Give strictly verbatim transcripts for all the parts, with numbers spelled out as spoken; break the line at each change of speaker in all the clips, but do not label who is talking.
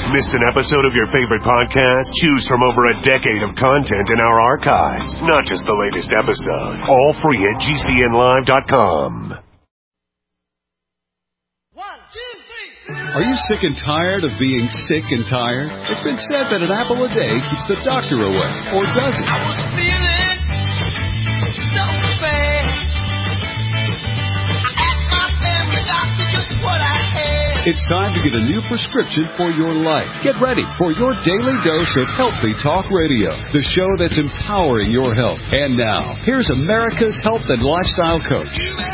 Missed an episode of your favorite podcast? Choose from over a decade of content in our archives, not just the latest episode. All free at G C N live dot com.
Are you sick and tired of being sick and tired? It's been said that an apple a day keeps the doctor away, or does it? I was feeling so bad. I asked my family doctor just what I had. It's time to get a new prescription for your life. Get ready for your daily dose of Healthy Talk Radio, the show that's empowering your health. And now, here's America's health and lifestyle coach.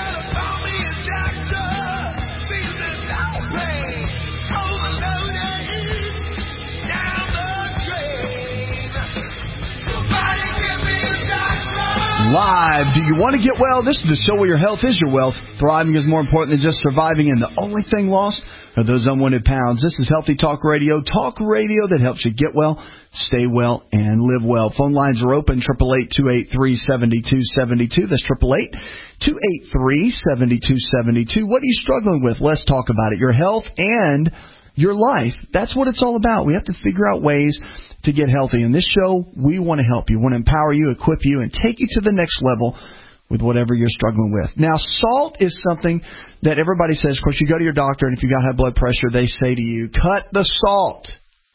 Live. Do you want to get well? This is the show where your health is your wealth. Thriving is more important than just surviving, and the only thing lost are those unwanted pounds. This is Healthy Talk Radio. Talk radio that helps you get well, stay well, and live well. Phone lines are open, eight eight eight, two eight three, seven two seven two. That's eight eight eight, two eight three, seven two seven two. What are you struggling with? Let's talk about it. Your health and your life. That's what it's all about. We have to figure out ways to get healthy. In this show, we want to help you, want to empower you, equip you, and take you to the next level with whatever you're struggling with. Now, salt is something that everybody says. Of course, you go to your doctor, and if you got high blood pressure, they say to you, cut the salt.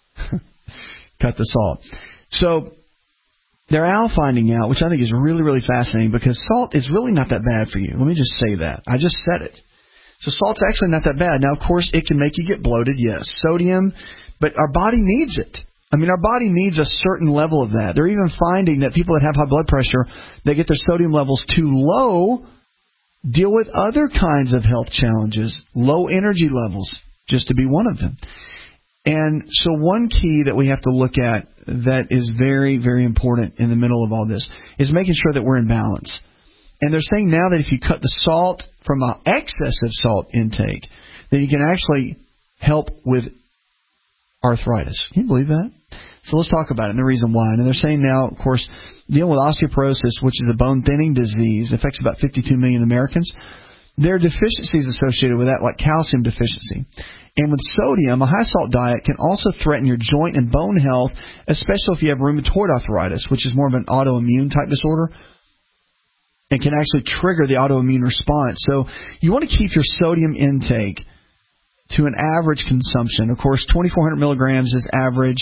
Cut the salt. So they're now finding out, which I think is really, really fascinating, because salt is really not that bad for you. Let me just say that. I just said it. So salt's actually not that bad. Now, of course, it can make you get bloated, yes. Sodium, but our body needs it. I mean, our body needs a certain level of that. They're even finding that people that have high blood pressure, they get their sodium levels too low, deal with other kinds of health challenges, low energy levels, just to be one of them. And so one key that we have to look at that is very, very important in the middle of all this is making sure that we're in balance. And they're saying now that if you cut the salt from an excessive salt intake, then you can actually help with arthritis. Can you believe that? So let's talk about it and the reason why. And they're saying now, of course, dealing with osteoporosis, which is a bone thinning disease, affects about fifty-two million Americans. There are deficiencies associated with that, like calcium deficiency. And with sodium, a high salt diet can also threaten your joint and bone health, especially if you have rheumatoid arthritis, which is more of an autoimmune type disorder. It can actually trigger the autoimmune response. So you want to keep your sodium intake to an average consumption. Of course, twenty-four hundred milligrams is average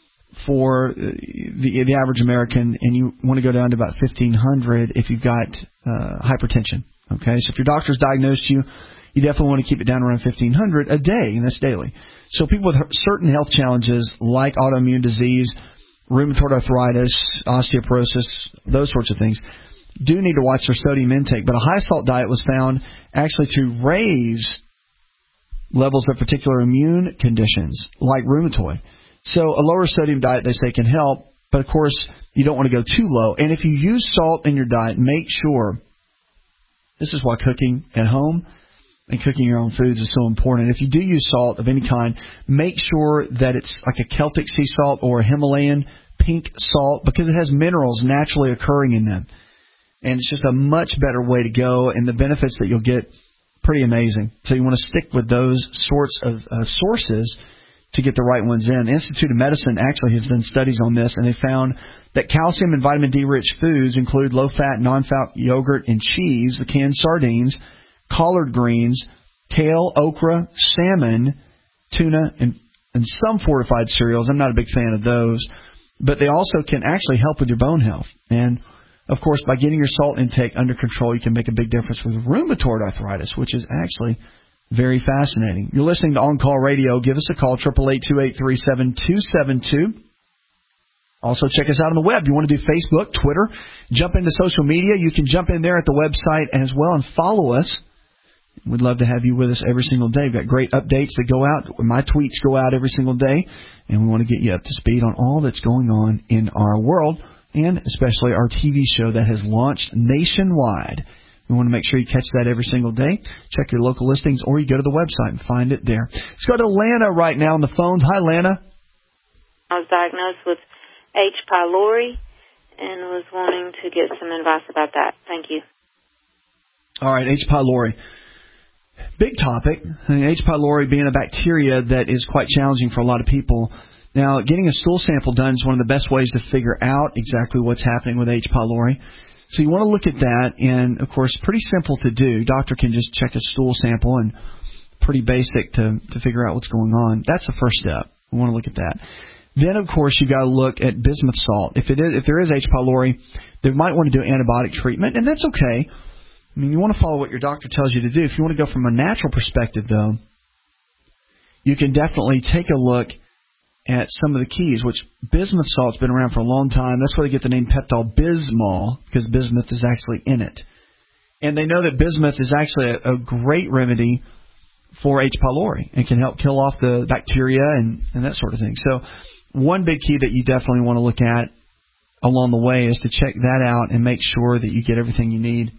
for the the average American, and you want to go down to about fifteen hundred if you've got uh, hypertension. Okay, so if your doctor's diagnosed you, you definitely want to keep it down around fifteen hundred a day, and that's daily. So people with certain health challenges like autoimmune disease, rheumatoid arthritis, osteoporosis, those sorts of things, do need to watch their sodium intake. But a high salt diet was found actually to raise levels of particular immune conditions like rheumatoid. So a lower sodium diet, they say, can help, but of course you don't want to go too low. And if you use salt in your diet, make sure, this is why cooking at home and cooking your own foods is so important. If you do use salt of any kind, make sure that it's like a Celtic sea salt or a Himalayan pink salt, because it has minerals naturally occurring in them. And it's just a much better way to go, and the benefits that you'll get, pretty amazing. So you want to stick with those sorts of uh, sources to get the right ones in. The Institute of Medicine actually has done studies on this, and they found that calcium and vitamin D-rich foods include low-fat, non-fat yogurt and cheese, the canned sardines, collard greens, kale, okra, salmon, tuna, and, and some fortified cereals. I'm not a big fan of those, but they also can actually help with your bone health. And of course, by getting your salt intake under control, you can make a big difference with rheumatoid arthritis, which is actually very fascinating. You're listening to On Call Radio. Give us a call, eight eight eight, two eight three, seven two seven two. Also, check us out on the web. You want to do Facebook, Twitter, jump into social media. You can jump in there at the website as well and follow us. We'd love to have you with us every single day. We've got great updates that go out. My tweets go out every single day, and we want to get you up to speed on all that's going on in our world, and especially our T V show that has launched nationwide. We want to make sure you catch that every single day. Check your local listings, or you go to the website and find it there. Let's go to Lana right now on the phones. Hi, Lana.
I was diagnosed with H. pylori and was wanting to get some advice about that. Thank you.
All right, H. pylori. Big topic. I mean, H. pylori being a bacteria that is quite challenging for a lot of people. Now, getting a stool sample done is one of the best ways to figure out exactly what's happening with H. pylori. So you want to look at that, and, of course, pretty simple to do. Doctor can just check a stool sample, and pretty basic to, to figure out what's going on. That's the first step. We want to look at that. Then, of course, you've got to look at bismuth salt. If it is, if there is H. pylori, they might want to do antibiotic treatment, and that's okay. I mean, you want to follow what your doctor tells you to do. If you want to go from a natural perspective, though, you can definitely take a look at some of the keys, which bismuth salt's been around for a long time. That's where they get the name Pepto-Bismol, because bismuth is actually in it. And they know that bismuth is actually a, a great remedy for H. pylori and can help kill off the bacteria and, and that sort of thing. So one big key that you definitely want to look at along the way is to check that out and make sure that you get everything you need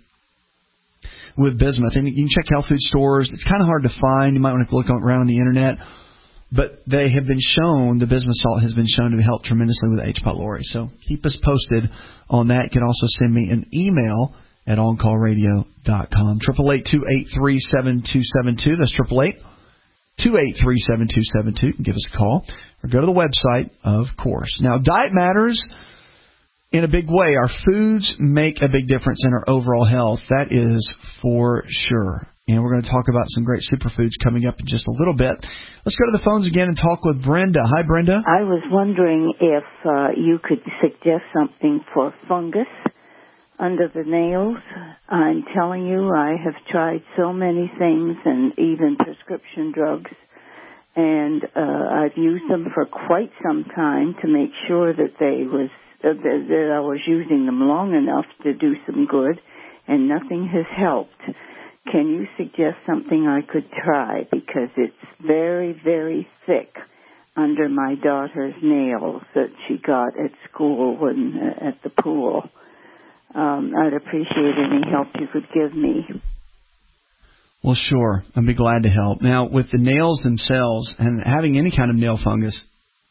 with bismuth. And you can check health food stores. It's kind of hard to find. You might want to look around on the internet. But they have been shown, the bismuth salt has been shown to help tremendously with H. pylori. So keep us posted on that. You can also send me an email at on call radio dot com. eight eight eight, two eight three, seven two seven two. That's eight eight eight, two eight three, seven two seven two. You can give us a call or go to the website, of course. Now, diet matters in a big way. Our foods make a big difference in our overall health. That is for sure. And we're going to talk about some great superfoods coming up in just a little bit. Let's go to the phones again and talk with Brenda. Hi, Brenda.
I was wondering if uh, you could suggest something for fungus under the nails. I'm telling you, I have tried so many things and even prescription drugs, and uh, I've used them for quite some time to make sure that they was uh, that, that I was using them long enough to do some good, and nothing has helped. Can you suggest something I could try? Because it's very, very thick under my daughter's nails that she got at school when uh, at the pool. Um, I'd appreciate any help you could give me.
Well, sure. I'd be glad to help. Now, with the nails themselves and having any kind of nail fungus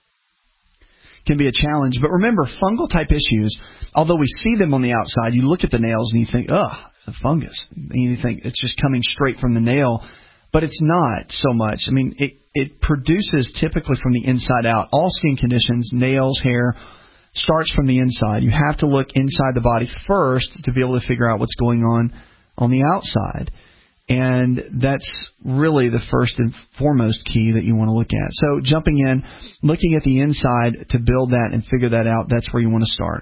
can be a challenge. But remember, fungal-type issues, although we see them on the outside, you look at the nails and you think, ugh, the fungus. And you think it's just coming straight from the nail, but it's not so much. I mean, it, it produces typically from the inside out. All skin conditions, nails, hair, starts from the inside. You have to look inside the body first to be able to figure out what's going on on the outside. And that's really the first and foremost key that you want to look at. So jumping in, looking at the inside to build that and figure that out, that's where you want to start.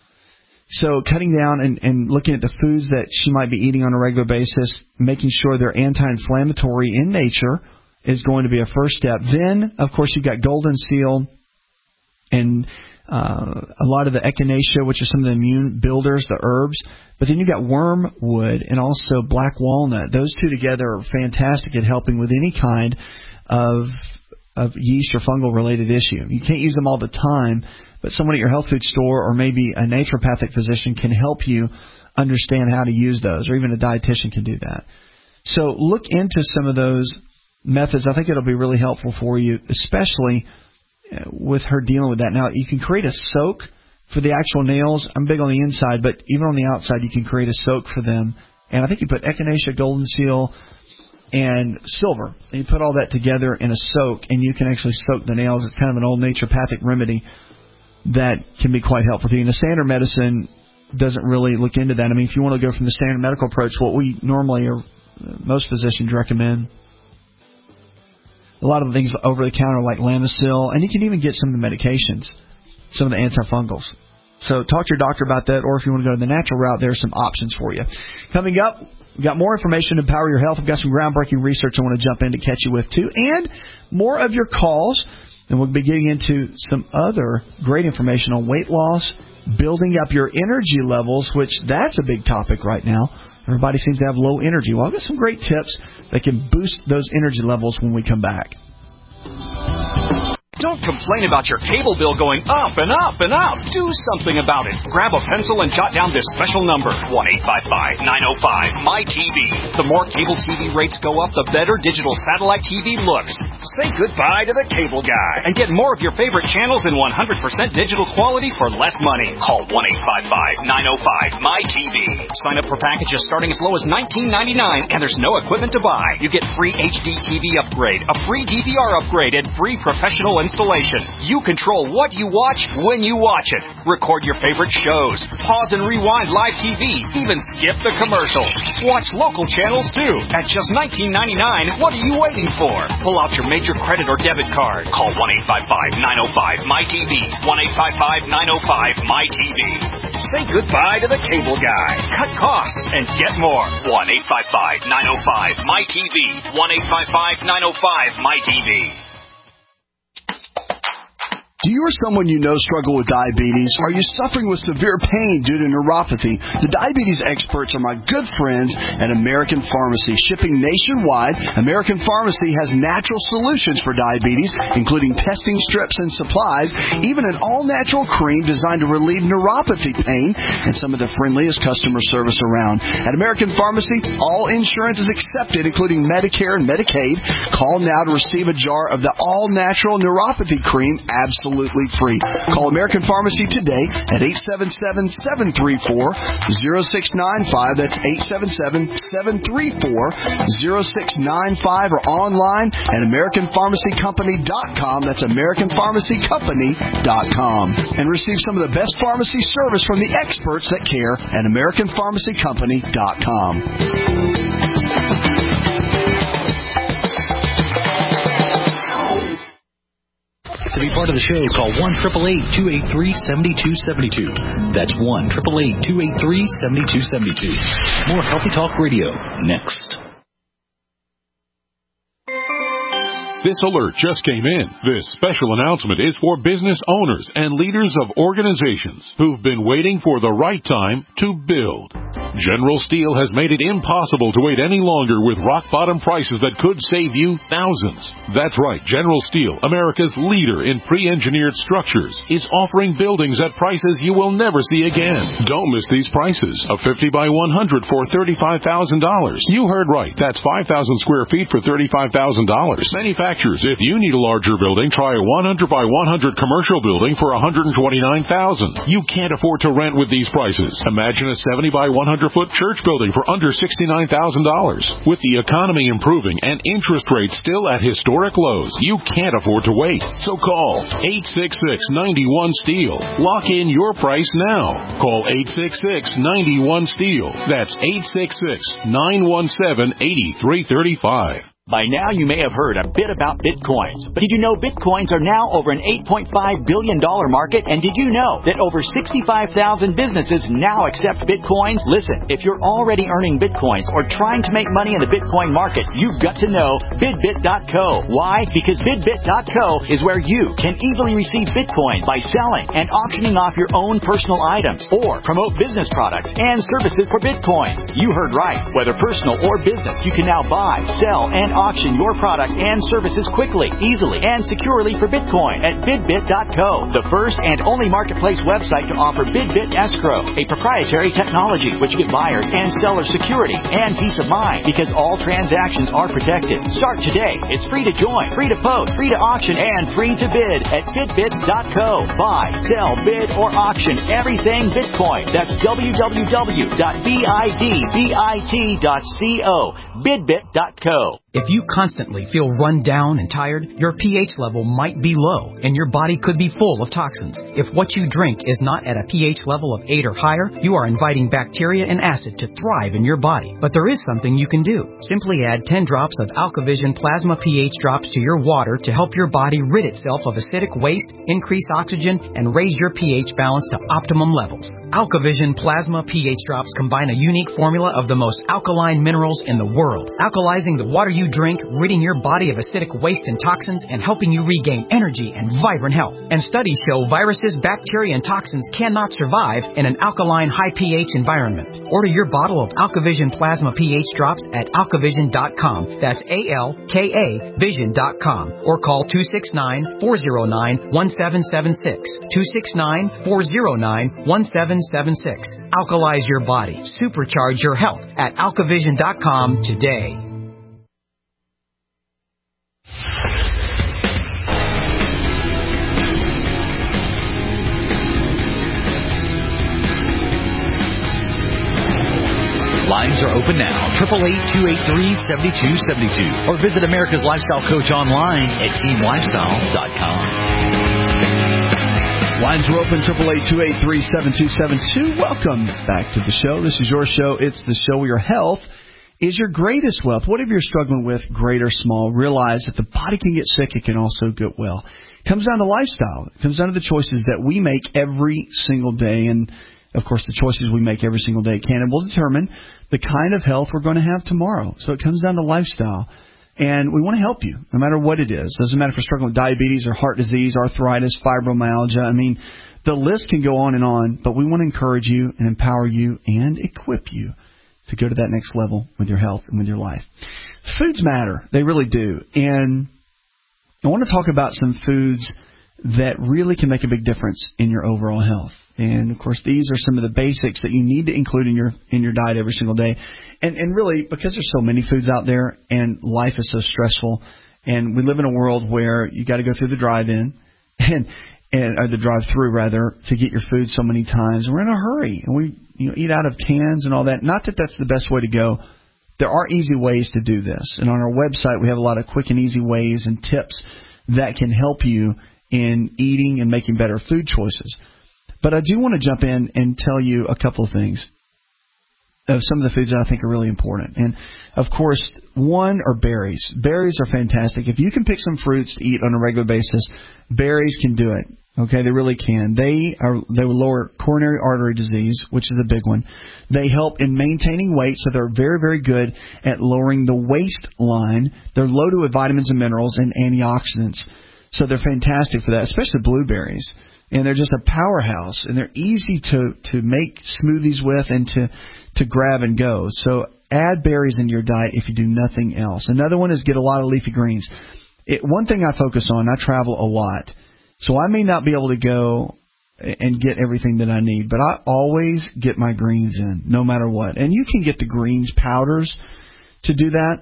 So cutting down and, and looking at the foods that she might be eating on a regular basis, making sure they're anti-inflammatory in nature is going to be a first step. Then, of course, you've got golden seal and uh, a lot of the echinacea, which are some of the immune builders, the herbs. But then you've got wormwood and also black walnut. Those two together are fantastic at helping with any kind of of yeast or fungal-related issue. You can't use them all the time, but someone at your health food store or maybe a naturopathic physician can help you understand how to use those, or even a dietitian can do that. So look into some of those methods. I think it'll be really helpful for you, especially with her dealing with that. Now, you can create a soak for the actual nails. I'm big on the inside, but even on the outside, you can create a soak for them. And I think you put echinacea, golden seal, and silver. And you put all that together in a soak, and you can actually soak the nails. It's kind of an old naturopathic remedy that can be quite helpful to you. And the standard medicine doesn't really look into that. I mean, if you want to go from the standard medical approach, what we normally, or most physicians recommend, a lot of the things over the counter like Lamisil, and you can even get some of the medications, some of the antifungals. So talk to your doctor about that, or if you want to go to the natural route, there are some options for you. Coming up, we've got more information to empower your health. We've got some groundbreaking research I want to jump in to catch you with, too, and more of your calls. And we'll be getting into some other great information on weight loss, building up your energy levels, which that's a big topic right now. Everybody seems to have low energy. Well, I've got some great tips that can boost those energy levels when we come back.
Don't complain about your cable bill going up and up and up. Do something about it. Grab a pencil and jot down this special number, one eight five five, nine oh five, M Y T V. The more cable T V rates go up, the better digital satellite T V looks. Say goodbye to the cable guy and get more of your favorite channels in one hundred percent digital quality for less money. Call one eight five five, nine oh five, M Y T V. Sign up for packages starting as low as nineteen ninety-nine, and there's no equipment to buy. You get free H D T V upgrade, a free D V R upgrade, and free professional installation. You control what you watch when you watch it. Record your favorite shows. Pause and rewind live T V. Even skip the commercials. Watch local channels too. At just nineteen ninety-nine, what are you waiting for? Pull out your major credit or debit card. Call one eight five five, nine oh five, M Y T V. one eight five five, nine oh five, M Y T V. Say goodbye to the cable guy. Cut costs and get more. one eight five five, nine oh five, M Y T V. one eight five five, nine oh five, M Y T V.
Do you or someone you know struggle with diabetes? Are you suffering with severe pain due to neuropathy? The diabetes experts are my good friends at American Pharmacy. Shipping nationwide, American Pharmacy has natural solutions for diabetes, including testing strips and supplies, even an all-natural cream designed to relieve neuropathy pain, and some of the friendliest customer service around. At American Pharmacy, all insurance is accepted, including Medicare and Medicaid. Call now to receive a jar of the all-natural neuropathy cream absolutely Absolutely free. Call American Pharmacy today at eight seven seven, seven three four, zero six nine five. That's eight seven seven, seven three four, zero six nine five, or online at American Pharmacy Company dot com. That's American Pharmacy Company dot com. And receive some of the best pharmacy service from the experts that care at American Pharmacy Company dot com.
To be part of the show, call one eight eight eight, two eight three, seven two seven two. That's one eight eight eight, two eight three, seven two seven two. More Healthy Talk Radio next.
This alert just came in. This special announcement is for business owners and leaders of organizations who've been waiting for the right time to build. General Steel has made it impossible to wait any longer with rock-bottom prices that could save you thousands. That's right, General Steel, America's leader in pre-engineered structures, is offering buildings at prices you will never see again. Don't miss these prices. A fifty by one hundred for thirty-five thousand dollars. You heard right. That's five thousand square feet for thirty-five thousand dollars. Manufacturers, if you need a larger building, try a one hundred by one hundred commercial building for one hundred twenty-nine thousand dollars. You can't afford to rent with these prices. Imagine a seventy by one hundred foot church building for under sixty-nine thousand dollars. With the economy improving and interest rates still at historic lows, you can't afford to wait. So call eight six six, nine one, STEEL. Lock in your price now. Call eight six six, nine one, STEEL. That's eight six six, nine one seven, eight three three five.
By now, you may have heard a bit about Bitcoins. But did you know Bitcoins are now over an eight point five billion dollars market? And did you know that over sixty-five thousand businesses now accept Bitcoins? Listen, if you're already earning Bitcoins or trying to make money in the Bitcoin market, you've got to know Bidbit dot co. Why? Because Bidbit dot co is where you can easily receive Bitcoins by selling and auctioning off your own personal items or promote business products and services for Bitcoin. You heard right. Whether personal or business, you can now buy, sell, and auction your product and services quickly, easily, and securely for Bitcoin at Bidbit dot co, the first and only marketplace website to offer Bidbit Escrow, a proprietary technology which gives buyers and sellers security and peace of mind because all transactions are protected. Start today. It's free to join, free to post, free to auction, and free to bid at Bidbit dot co. Buy, sell, bid, or auction everything Bitcoin. That's w w w dot bidbit dot co. Bidbit dot co.
If you constantly feel run down and tired, your pH level might be low, and your body could be full of toxins. If what you drink is not at a pH level of eight or higher, you are inviting bacteria and acid to thrive in your body. But there is something you can do. Simply add ten drops of AlkaVision Plasma pH drops to your water to help your body rid itself of acidic waste, increase oxygen, and raise your pH balance to optimum levels. AlkaVision Plasma pH drops combine a unique formula of the most alkaline minerals in the world, alkalizing the water you you drink, ridding your body of acidic waste and toxins, and helping you regain energy and vibrant health. And studies show viruses, bacteria, and toxins cannot survive in an alkaline, high pH environment. Order your bottle of AlkaVision Plasma pH drops at alkavision dot com. That's A L K A vision dot com. Or call two six nine, four zero nine, one seven seven six. two six nine, four zero nine, one seven seven six. Alkalize your body. Supercharge your health at alkavision dot com today.
Lines are open now. eight eight eight, two eight three, seven two seven two. Or visit America's Lifestyle Coach online at team lifestyle dot com.
Lines are open. eight eight eight, two eight three, seven two seven two. Welcome back to the show. This is your show. It's the show where your health is your greatest wealth. Whatever you're struggling with, great or small, realize that the body can get sick. It can also get well. It comes down to lifestyle. It comes down to the choices that we make every single day. And, of course, the choices we make every single day can and will determine the kind of health we're going to have tomorrow. So it comes down to lifestyle. And we want to help you, no matter what it is. Doesn't matter if you're struggling with diabetes or heart disease, arthritis, fibromyalgia. I mean, the list can go on and on, but we want to encourage you and empower you and equip you to go to that next level with your health and with your life. Foods matter. They really do. And I want to talk about some foods that really can make a big difference in your overall health. And, of course, these are some of the basics that you need to include in your in your diet every single day. And, and really, because there's so many foods out there and life is so stressful, and we live in a world where you got to go through the drive-in, and, and or the drive-through, rather, to get your food so many times. We're in a hurry, and we you know, eat out of cans and all that. Not that that's the best way to go. There are easy ways to do this. And on our website, we have a lot of quick and easy ways and tips that can help you in eating and making better food choices. But I do want to jump in and tell you a couple of things of some of the foods that I think are really important. And, of course, one are berries. Berries are fantastic. If you can pick some fruits to eat on a regular basis, berries can do it. Okay, they really can. They are they will lower coronary artery disease, which is a big one. They help in maintaining weight, so they're very, very good at lowering the waistline. They're loaded with vitamins and minerals and antioxidants, so they're fantastic for that, especially blueberries. And they're just a powerhouse, and they're easy to, to make smoothies with and to, to grab and go. So add berries into your diet if you do nothing else. Another one is get a lot of leafy greens. It, one thing I focus on, I travel a lot, so I may not be able to go and get everything that I need, but I always get my greens in, no matter what. And you can get the greens powders to do that,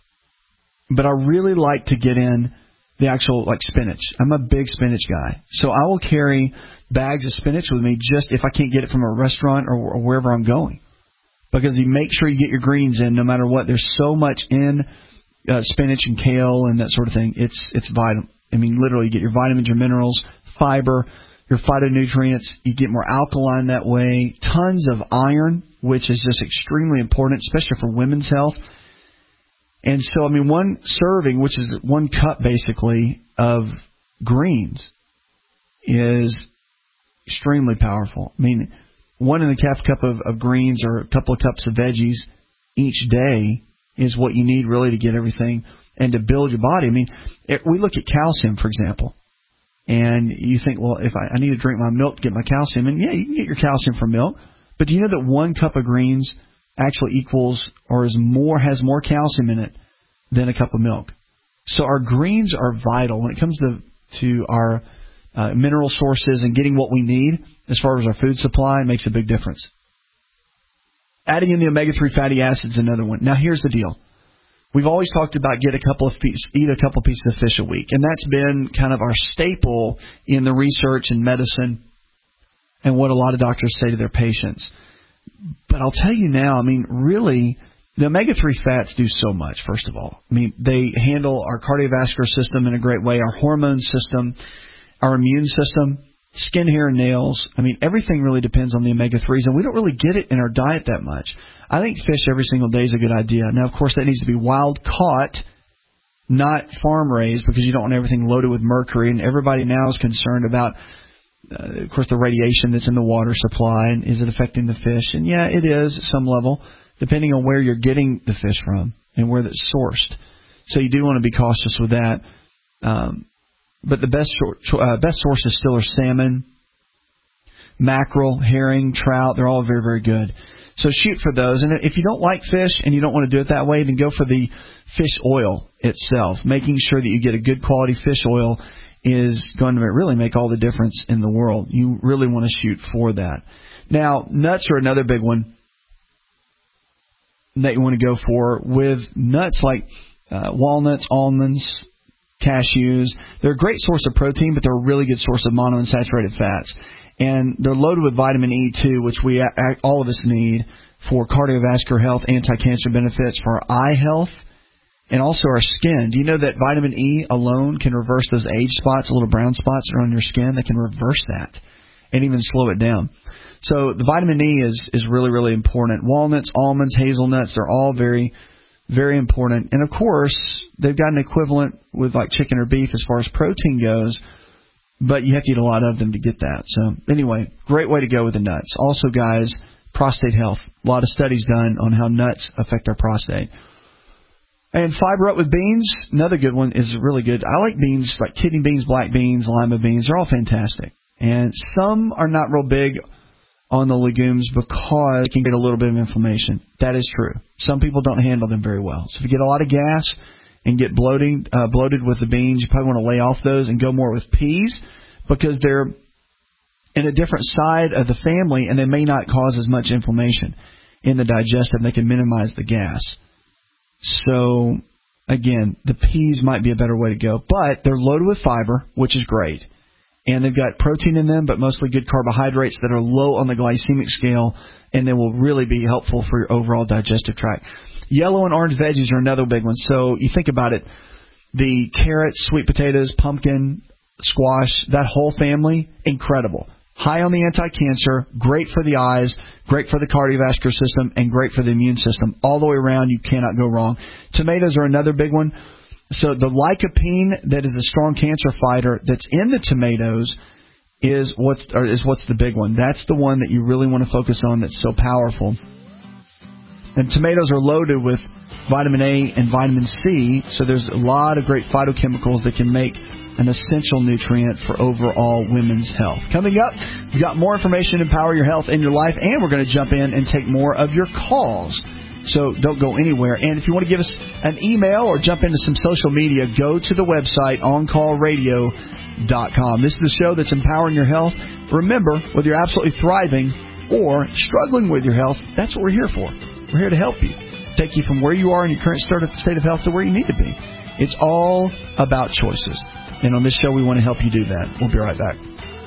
but I really like to get in the actual, like, spinach. I'm a big spinach guy. So I will carry bags of spinach with me just if I can't get it from a restaurant or, or wherever I'm going. Because you make sure you get your greens in no matter what. There's so much in uh, spinach and kale and that sort of thing. It's it's vital. I mean, literally, you get your vitamins, your minerals, fiber, your phytonutrients. You get more alkaline that way. Tons of iron, which is just extremely important, especially for women's health. And so, I mean, one serving, which is one cup, basically, of greens is extremely powerful. I mean, one and a half cup of, of greens or a couple of cups of veggies each day is what you need really to get everything and to build your body. I mean, it, we look at calcium, for example, and you think, well, if I, I need to drink my milk to get my calcium, and yeah, you can get your calcium from milk, but do you know that one cup of greens actually equals or is more has more calcium in it than a cup of milk? So our greens are vital when it comes to to our uh, mineral sources and getting what we need as far as our food supply. It makes a big difference. Adding in the omega three fatty acids is another one. Now here's the deal. We've always talked about get a couple of pieces, eat a couple pieces of fish a week, and that's been kind of our staple in the research and medicine and what a lot of doctors say to their patients. But I'll tell you now, I mean, really, the omega three fats do so much, first of all. I mean, they handle our cardiovascular system in a great way, our hormone system, our immune system, skin, hair, and nails. I mean, everything really depends on the omega threes, and we don't really get it in our diet that much. I think fish every single day is a good idea. Now, of course, that needs to be wild caught, not farm raised, because you don't want everything loaded with mercury, and everybody now is concerned about Uh, of course, the radiation that's in the water supply, and is it affecting the fish? And yeah, it is at some level, depending on where you're getting the fish from and where it's sourced. So you do want to be cautious with that. Um, but the best short, uh, best sources still are salmon, mackerel, herring, trout. They're all very, very good. So shoot for those. And if you don't like fish and you don't want to do it that way, then go for the fish oil itself. Making sure that you get a good quality fish oil is going to really make all the difference in the world. You really want to shoot for that. Now, nuts are another big one that you want to go for. With nuts like uh, walnuts, almonds, cashews, they're a great source of protein, but they're a really good source of monounsaturated fats. And they're loaded with vitamin E, too, which we all of us need for cardiovascular health, anti-cancer benefits, for our eye health, and also our skin. Do you know that vitamin E alone can reverse those age spots, little brown spots that are on your skin? They can reverse that and even slow it down. So the vitamin E is, is really, really important. Walnuts, almonds, hazelnuts, they're all very, very important. And, of course, they've got an equivalent with like chicken or beef as far as protein goes, but you have to eat a lot of them to get that. So, anyway, great way to go with the nuts. Also, guys, prostate health. A lot of studies done on how nuts affect our prostate. And fiber up with beans, another good one, is really good. I like beans like kidney beans, black beans, lima beans. They're all fantastic. And some are not real big on the legumes because they can get a little bit of inflammation. That is true. Some people don't handle them very well. So if you get a lot of gas and get bloating, uh, bloated with the beans, you probably want to lay off those and go more with peas because they're in a different side of the family and they may not cause as much inflammation in the digestive. They can minimize the gas. So, again, the peas might be a better way to go. But they're loaded with fiber, which is great. And they've got protein in them, but mostly good carbohydrates that are low on the glycemic scale, and they will really be helpful for your overall digestive tract. Yellow and orange veggies are another big one. So you think about it, the carrots, sweet potatoes, pumpkin, squash, that whole family, incredible. High on the anti-cancer, great for the eyes, great for the cardiovascular system, and great for the immune system. All the way around, you cannot go wrong. Tomatoes are another big one. So the lycopene that is a strong cancer fighter that's in the tomatoes is what's, or is what's the big one. That's the one that you really want to focus on that's so powerful. And tomatoes are loaded with vitamin A and vitamin C, so there's a lot of great phytochemicals that can make an essential nutrient for overall women's health. Coming up, we've got more information to empower your health in your life, and we're going to jump in and take more of your calls. So don't go anywhere. And if you want to give us an email or jump into some social media, go to the website on call radio dot com. This is the show that's empowering your health. Remember, whether you're absolutely thriving or struggling with your health, that's what we're here for. We're here to help you, take you from where you are in your current state of health to where you need to be. It's all about choices. And on this show, we want to help you do that. We'll be right back.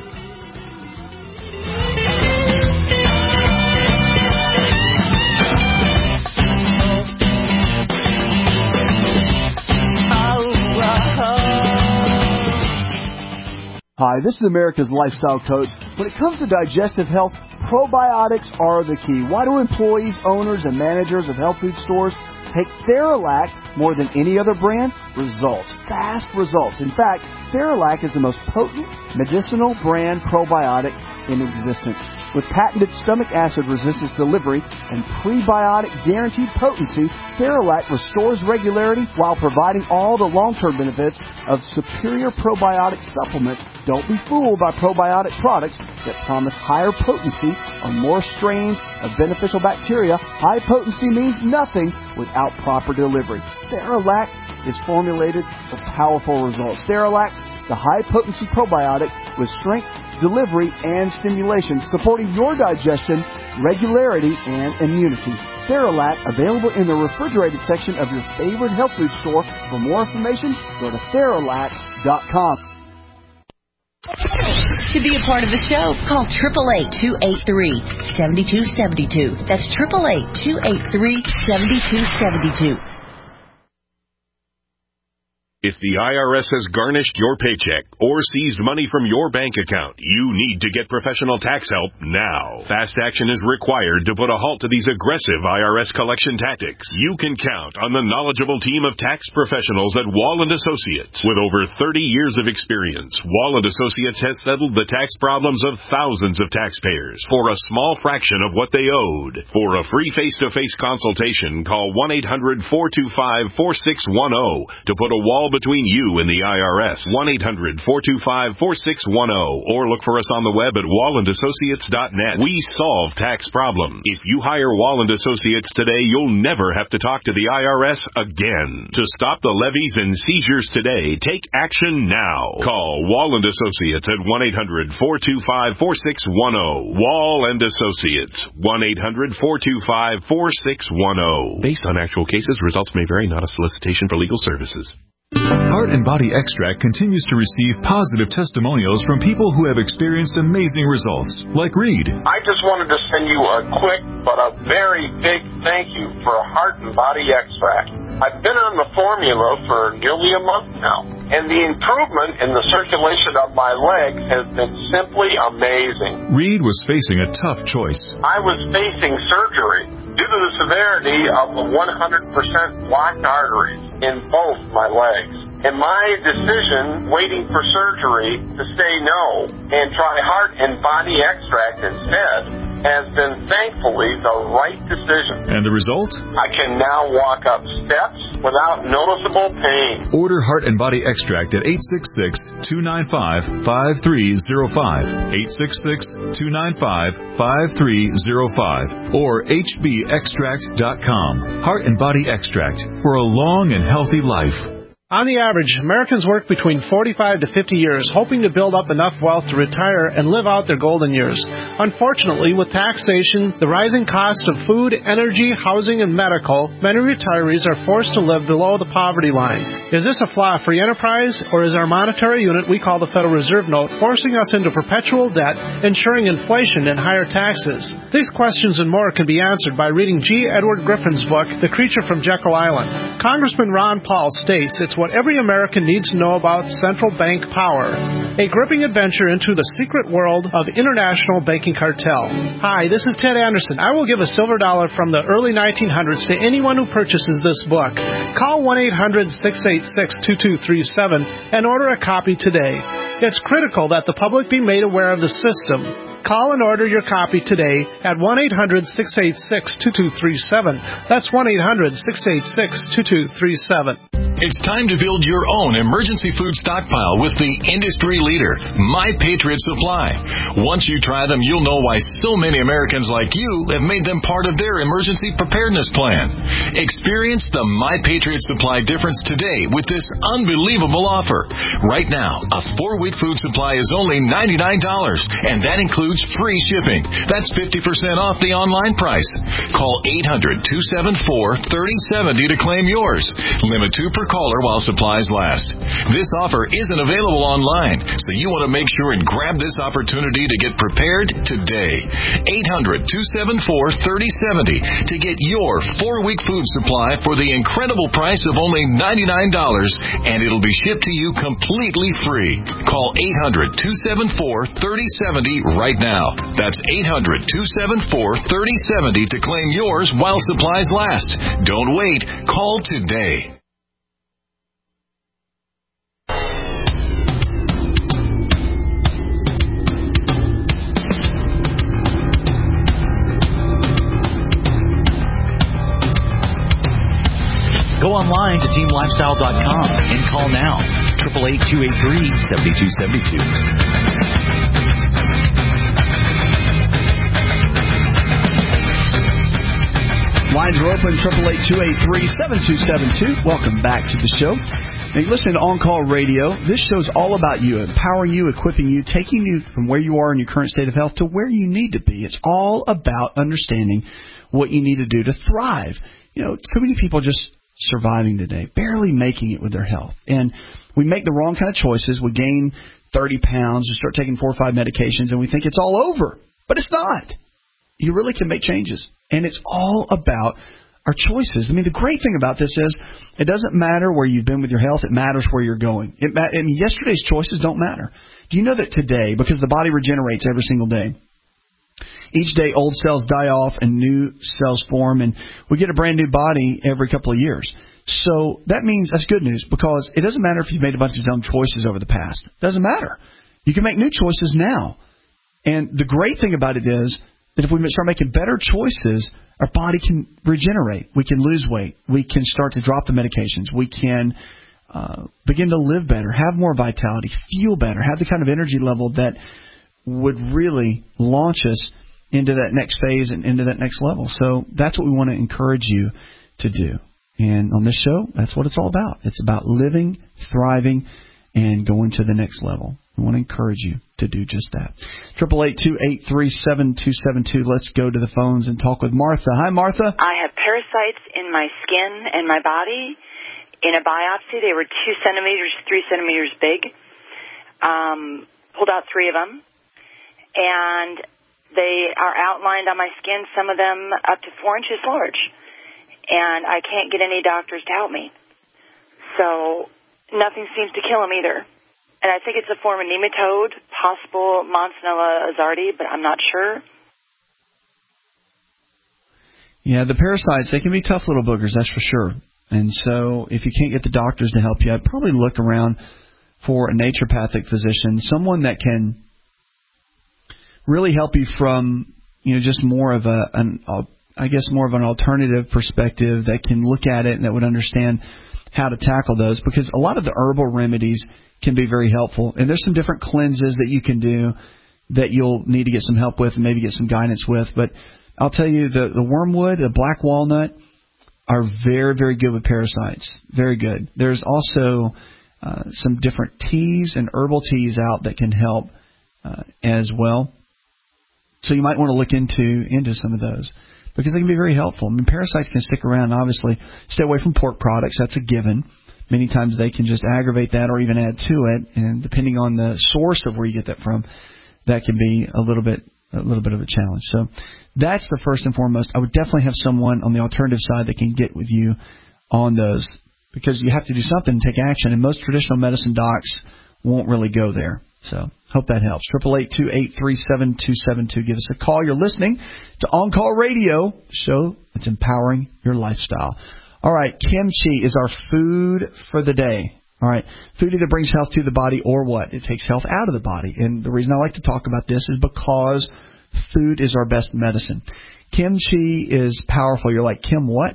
Hi, this is America's Lifestyle Coach. When it comes to digestive health, probiotics are the key. Why do employees, owners, and managers of health food stores take Theralac more than any other brand? Results. Fast results. In fact, Theralac is the most potent medicinal brand probiotic in existence. With patented stomach acid resistance delivery and prebiotic guaranteed potency, Theralac restores regularity while providing all the long-term benefits of superior probiotic supplements. Don't be fooled by probiotic products that promise higher potency on more strains of beneficial bacteria. High potency means nothing without proper delivery. Theralac is formulated for powerful results. Theralac, the high-potency probiotic with strength, delivery, and stimulation, supporting your digestion, regularity, and immunity. Theralac, available in the refrigerated section of your favorite health food store. For more information, go to Theralac dot com.
To be a part of the show, call eight eight eight, two eight three, seven two seven two. That's eight eight eight, two eight three, seven two seven two.
If the I R S has garnished your paycheck or seized money from your bank account, you need to get professional tax help now. Fast action is required to put a halt to these aggressive I R S collection tactics. You can count on the knowledgeable team of tax professionals at Wall and Associates. With over thirty years of experience, Wall and Associates has settled the tax problems of thousands of taxpayers for a small fraction of what they owed. For a free face-to-face consultation, call one eight hundred, four two five, four six one zero to put a wall between you and the I R S. one eight hundred, four two five, four six one zero or look for us on the web at wall and associates dot net. We solve tax problems. If you hire Wall and Associates today, you'll never have to talk to the I R S again. To stop the levies and seizures today, take action now. Call Wall and Associates at one eight hundred, four two five, four six one zero. Wall and Associates, one eight hundred, four two five, four six one zero. Based on actual cases, results may vary, not a solicitation for legal services.
Heart and Body Extract continues to receive positive testimonials from people who have experienced amazing results, like Reed.
I just wanted to send you a quick but a very big thank you for Heart and Body Extract. I've been on the formula for nearly a month now, and the improvement in the circulation of my legs has been simply amazing.
Reed was facing a tough choice.
I was facing surgery due to the severity of the one hundred percent blocked arteries in both my legs. And my decision, waiting for surgery, to say no and try Heart and Body Extract instead, has been thankfully the right decision.
And the result?
I can now walk up steps without noticeable pain.
Order Heart and Body Extract at eight six six, two nine five, five three zero five, eight six six, two nine five, five three zero five, or h b extract dot com. Heart and Body Extract for a long and healthy life.
On the average, Americans work between forty-five to fifty years, hoping to build up enough wealth to retire and live out their golden years. Unfortunately, with taxation, the rising cost of food, energy, housing, and medical, many retirees are forced to live below the poverty line. Is this a flaw free enterprise, or is our monetary unit we call the Federal Reserve Note forcing us into perpetual debt, ensuring inflation and higher taxes? These questions and more can be answered by reading G. Edward Griffin's book, The Creature from Jekyll Island. Congressman Ron Paul states it's what every American needs to know about central bank power. A gripping adventure into the secret world of international banking cartel. Hi, this is Ted Anderson. I will give a silver dollar from the early nineteen hundreds to anyone who purchases this book. Call one eight hundred, six eight six, two two three seven and order a copy today. It's critical that the public be made aware of the system. Call and order your copy today at one eight hundred, six eight six, two two three seven. That's one eight hundred, six eight six, two two three seven.
It's time to build your own emergency food stockpile with the industry leader, My Patriot Supply. Once you try them, you'll know why so many Americans like you have made them part of their emergency preparedness plan. Experience the My Patriot Supply difference today with this unbelievable offer. Right now, a four-week food supply is only ninety-nine dollars, and that includes free shipping. That's fifty percent off the online price. Call eight hundred, two seven four, three oh seven oh to claim yours. Limit two per caller while supplies last. This offer isn't available online, so you want to make sure and grab this opportunity to get prepared today. eight hundred, two seven four, three oh seven oh to get your four-week food supply for the incredible price of only ninety-nine dollars, and it'll be shipped to you completely free. Call eight hundred, two seven four, three oh seven oh right now. That's eight hundred, two seven four, three oh seven oh to claim yours while supplies last. Don't wait. Call today.
Go online to team lifestyle dot com and call now. eight eight eight, two eight three, seven two seven two.
Lines are open, eight eight eight, two eight three, seven two seven two. Welcome back to the show. Now, you're listening to On Call Radio. This show's all about you, empowering you, equipping you, taking you from where you are in your current state of health to where you need to be. It's all about understanding what you need to do to thrive. You know, so many people just surviving today, barely making it with their health. And we make the wrong kind of choices. We gain thirty pounds, we start taking four or five medications, and we think it's all over. But it's not. You really can make changes. And it's all about our choices. I mean, the great thing about this is It doesn't matter where you've been with your health. It matters where you're going. It ma- I mean, yesterday's choices don't matter. Do you know that today, because the body regenerates every single day, each day old cells die off and new cells form, and we get a brand new body every couple of years. So that means that's good news, because it doesn't matter if you've made a bunch of dumb choices over the past. It doesn't matter. You can make new choices now. And the great thing about it is that if we start making better choices, our body can regenerate. We can lose weight. We can start to drop the medications. We can uh, begin to live better, have more vitality, feel better, have the kind of energy level that would really launch us into that next phase and into that next level. So that's what we want to encourage you to do. And on this show, that's what it's all about. It's about living, thriving, and going to the next level. I want to encourage you to do just that. Triple eight two eight three seven two seven two. Let's go to the phones and talk with Martha. Hi, Martha.
I have parasites in my skin and my body. In a biopsy, they were two centimeters, three centimeters big. Um, pulled out three of them, and they are outlined on my skin. Some of them up to four inches large, and I can't get any doctors to help me. So nothing seems to kill them either. And I think it's a form of nematode, possible Montanella azardi, but I'm not sure.
Yeah, the parasites, they can be tough little boogers, that's for sure. And so if you can't get the doctors to help you, I'd probably look around for a naturopathic physician, someone that can really help you from, you know, just more of a, an, I guess, more of an alternative perspective that can look at it and that would understand how to tackle those. Because a lot of the herbal remedies can be very helpful. And there's some different cleanses that you can do that you'll need to get some help with and maybe get some guidance with. But I'll tell you, the, the wormwood, the black walnut are very, very good with parasites. Very good. There's also uh, some different teas and herbal teas out that can help uh, as well. So you might want to look into into some of those because they can be very helpful. I mean, parasites can stick around. Obviously, stay away from pork products. That's a given. Many times they can just aggravate that or even add to it, and depending on the source of where you get that from, that can be a little bit a little bit of a challenge. So that's the first and foremost. I would definitely have someone on the alternative side that can get with you on those because you have to do something and take action, and most traditional medicine docs won't really go there. So hope that helps. Triple eight two eight three seven two seven two. Give us a call. You're listening to On Call Radio, the show that's empowering your lifestyle. All right, kimchi is our food for the day. All right, food either brings health to the body or what? It takes health out of the body. And the reason I like to talk about this is because food is our best medicine. Kimchi is powerful. You're like, Kim, what?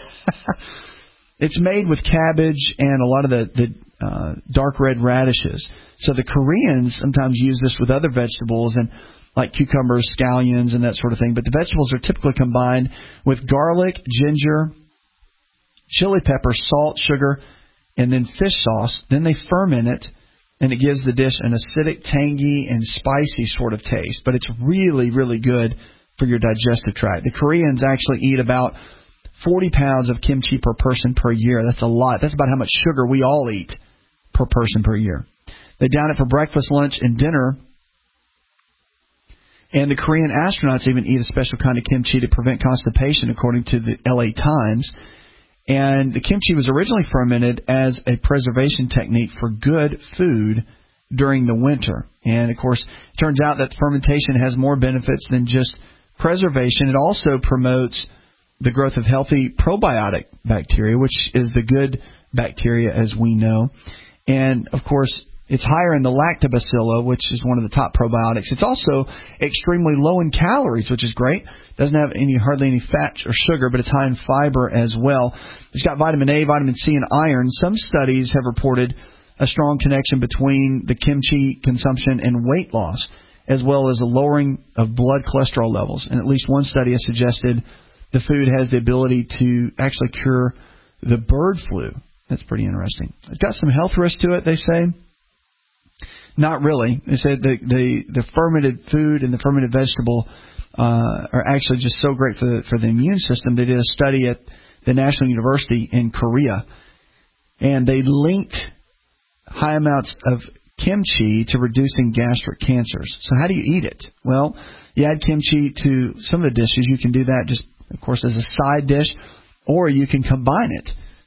It's made with cabbage and a lot of the, the uh, dark red radishes. So the Koreans sometimes use this with other vegetables and like cucumbers, scallions, and that sort of thing. But the vegetables are typically combined with garlic, ginger, chili pepper, salt, sugar, and then fish sauce. Then they ferment it, and it gives the dish an acidic, tangy, and spicy sort of taste. But it's really, really good for your digestive tract. The Koreans actually eat about forty pounds of kimchi per person per year. That's a lot. That's about how much sugar we all eat per person per year. They down it for breakfast, lunch, and dinner. And the Korean astronauts even eat a special kind of kimchi to prevent constipation, according to the L A Times. And the kimchi was originally fermented as a preservation technique for good food during the winter. And, of course, it turns out that fermentation has more benefits than just preservation. It also promotes the growth of healthy probiotic bacteria, which is the good bacteria, as we know. And, of course, it's higher in the lactobacillus, which is one of the top probiotics. It's also extremely low in calories, which is great. Doesn't have any hardly any fat or sugar, but it's high in fiber as well. It's got vitamin A, vitamin C, and iron. Some studies have reported a strong connection between the kimchi consumption and weight loss, as well as a lowering of blood cholesterol levels. And at least one study has suggested the food has the ability to actually cure the bird flu. That's pretty interesting. It's got some health risk to it, they say. Not really. They said the, the, the fermented food and the fermented vegetable uh, are actually just so great for the, for the immune system. They did a study at the National University in Korea, and they linked high amounts of kimchi to reducing gastric cancers. So how do you eat it? Well, you add kimchi to some of the dishes. You can do that just, of course, as a side dish, or you can combine it.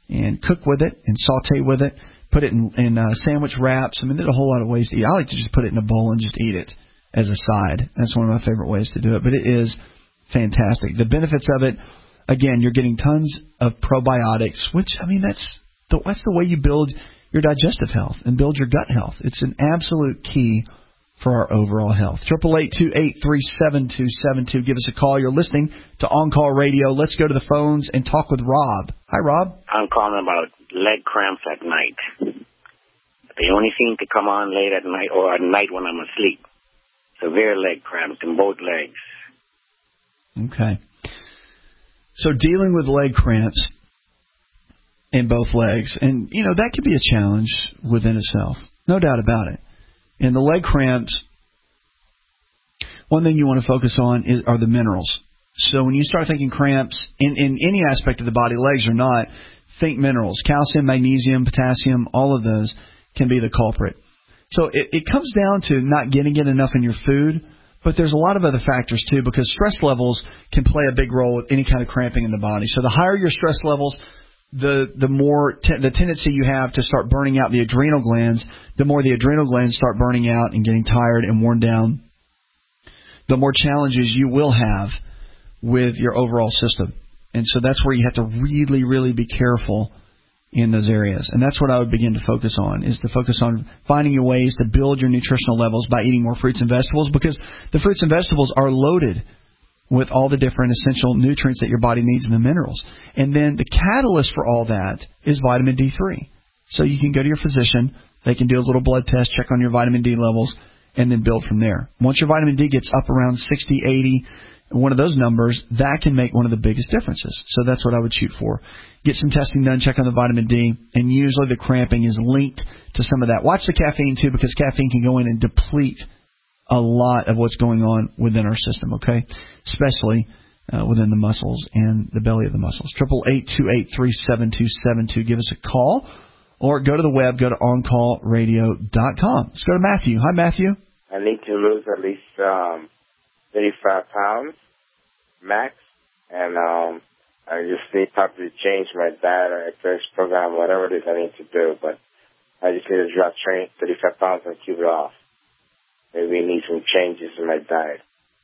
and cook with it and saute with it. Put it in, in uh, sandwich wraps. I mean, there's a whole lot of ways to eat. I like to just put it in a bowl and just eat it as a side. That's one of my favorite ways to do it. But it is fantastic. The benefits of it, again, you're getting tons of probiotics, which, I mean, that's the, that's the way you build your digestive health and build your gut health. It's an absolute key for our overall health. eight eight eight, two eight three, seven two seven two. Give us a call. You're listening to On Call Radio. Let's go to the phones and talk with Rob. Hi, Rob.
I'm calling about leg cramps at night. They only seem to come on late at night or at night when I'm asleep. Severe leg cramps in both legs.
Okay. So dealing with leg cramps in both legs, and, you know, that could be a challenge within itself. No doubt about it. And the leg cramps, one thing you want to focus on is, are the minerals. So when you start thinking cramps in, in any aspect of the body, legs or not, think minerals. Calcium, magnesium, potassium, all of those can be the culprit. So it, it comes down to not getting it enough in your food, but there's a lot of other factors too, because stress levels can play a big role with any kind of cramping in the body. So the higher your stress levels, the the more te- the tendency you have to start burning out the adrenal glands. The more the adrenal glands start burning out and getting tired and worn down, the more challenges you will have with your overall system. And so that's where you have to really, really be careful in those areas. And that's what I would begin to focus on, is to focus on finding your ways to build your nutritional levels by eating more fruits and vegetables, because the fruits and vegetables are loaded with all the different essential nutrients that your body needs and the minerals. And then the catalyst for all that is vitamin D three. So you can go to your physician, they can do a little blood test, check on your vitamin D levels, and then build from there. Once your vitamin D gets up around sixty, eighty, one of those numbers, that can make one of the biggest differences. So that's what I would shoot for. Get some testing done, check on the vitamin D, and usually the cramping is linked to some of that. Watch the caffeine, too, because caffeine can go in and deplete a lot of what's going on within our system, okay? Especially uh, within the muscles and the belly of the muscles. eight eight eight, two eight three, seven two seven two. Give us a call, or go to the web, go to on call radio dot com. Let's go to Matthew. Hi, Matthew.
I need to lose at least um, thirty-five pounds max, and um, I just need probably to change my diet or exercise program, whatever it is I need to do, but I just need to drop thirty-five pounds and keep it off. Maybe need some changes in my diet.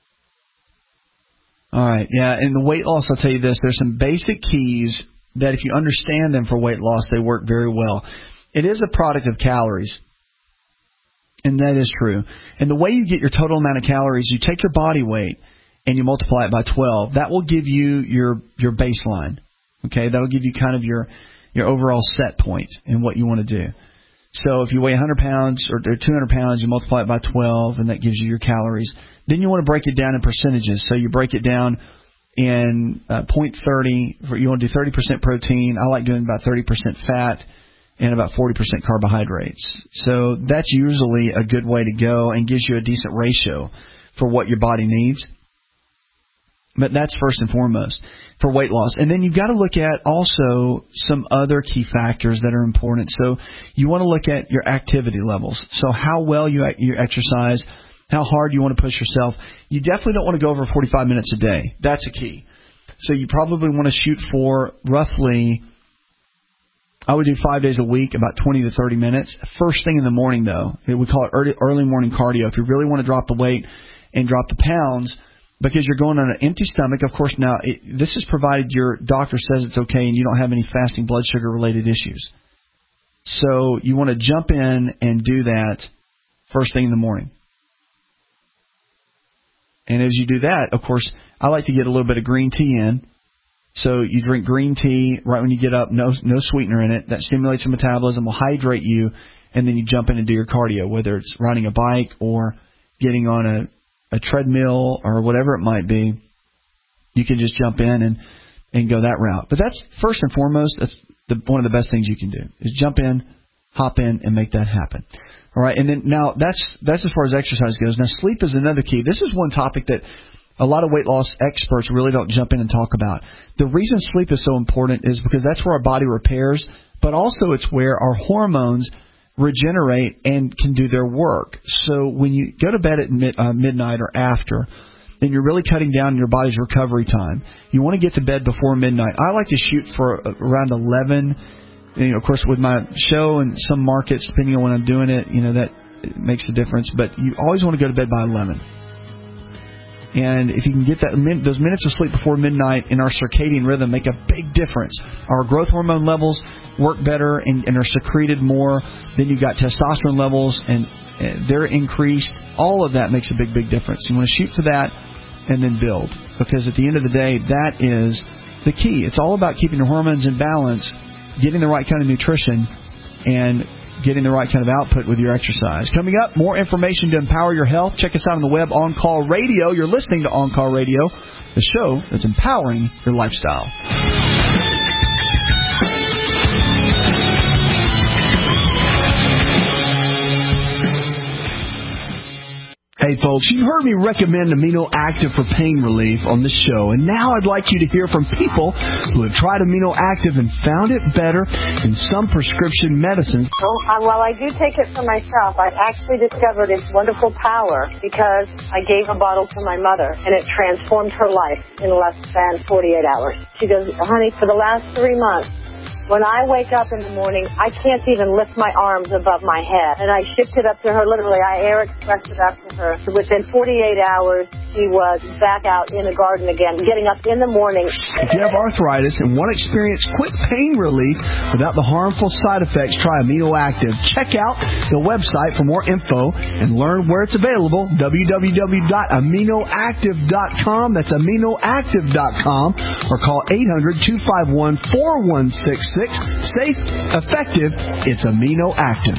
All right, yeah, and the weight loss, I'll tell you this, there's some basic keys that if you understand them for weight loss, they work very well. It is a product of calories, and that is true. And the way you get your total amount of calories, you take your body weight and you multiply it by twelve. That will give you your your baseline, okay? That will give you kind of your, your overall set point in what you want to do. So if you weigh one hundred pounds or two hundred pounds, you multiply it by twelve, and that gives you your calories. Then you want to break it down in percentages. So you break it down in uh, zero point three zero. You want to do thirty percent protein. I like doing about thirty percent fat and about forty percent carbohydrates. So that's usually a good way to go and gives you a decent ratio for what your body needs. But that's first and foremost for weight loss. And then you've got to look at also some other key factors that are important. So you want to look at your activity levels. So how well you you exercise, how hard you want to push yourself. You definitely don't want to go over forty-five minutes a day. That's a key. So you probably want to shoot for roughly, I would do five days a week, about twenty to thirty minutes. First thing in the morning, though. We call it early, early morning cardio. If you really want to drop the weight and drop the pounds, because you're going on an empty stomach. Of course, now, it, this is provided your doctor says it's okay and you don't have any fasting blood sugar related issues. So you want to jump in and do that first thing in the morning. And as you do that, of course, I like to get a little bit of green tea in. So you drink green tea right when you get up, no no sweetener in it. That stimulates the metabolism, will hydrate you, and then you jump in and do your cardio, whether it's riding a bike or getting on a a treadmill or whatever it might be. You can just jump in and, and go that route. But that's first and foremost, that's the, one of the best things you can do is jump in, hop in, and make that happen. All right, and then now that's that's as far as exercise goes. Now sleep is another key. This is one topic that a lot of weight loss experts really don't jump in and talk about. The reason sleep is so important is because that's where our body repairs, but also it's where our hormones regenerate and can do their work. So when you go to bed at mid, uh, midnight or after, then you're really cutting down your body's recovery time. You want to get to bed before midnight. I like to shoot for around eleven. You know, of course, with my show and some markets, depending on when I'm doing it, you know, that makes a difference. But you always want to go to bed by eleven. And if you can get that those minutes of sleep before midnight in our circadian rhythm make a big difference. Our growth hormone levels work better and, and are secreted more. Then you've got testosterone levels, and, and they're increased. All of that makes a big, big difference. You want to shoot for that and then build. Because at the end of the day, that is the key. It's all about keeping your hormones in balance, getting the right kind of nutrition, and getting the right kind of output with your exercise. Coming up, more information to empower your health. Check us out on the web, On Call Radio. You're listening to On Call Radio, the show that's empowering your lifestyle. Hey folks, you've heard me recommend Amino Active for pain relief on the show, and now I'd like you to hear from people who have tried Amino Active and found it better than some prescription medicines.
Well, uh, while I do take it for myself, I actually discovered its wonderful power because I gave a bottle to my mother, and it transformed her life in less than forty-eight hours. She goes, honey, for the last three months, when I wake up in the morning, I can't even lift my arms above my head. And I shipped it up to her, literally, I air expressed it up to her. Within forty-eight hours, she was back out in the garden again, getting up in the morning.
If you have arthritis and want to experience quick pain relief without the harmful side effects, try Amino Active. Check out the website for more info and learn where it's available, w w w dot amino active dot com. That's amino active dot com. Or call eight hundred, two five one, four one six six. Safe, effective, it's Amino Active.